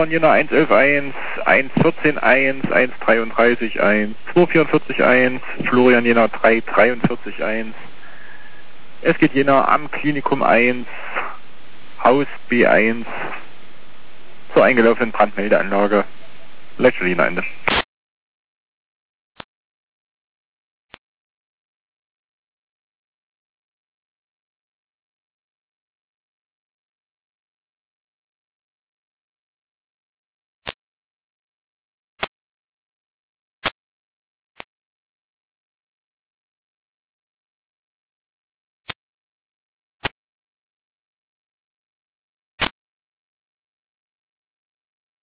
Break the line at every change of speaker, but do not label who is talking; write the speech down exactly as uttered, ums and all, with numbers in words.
Florian Jena eins elf eins, eins vierzehn eins, eins dreiunddreißig eins, zwei vierundvierzig eins, Florian Jena drei dreiundvierzig eins. Es geht Jena am Klinikum eins, Haus B eins, zur eingelaufenen Brandmeldeanlage. Leitstelle Jena Ende.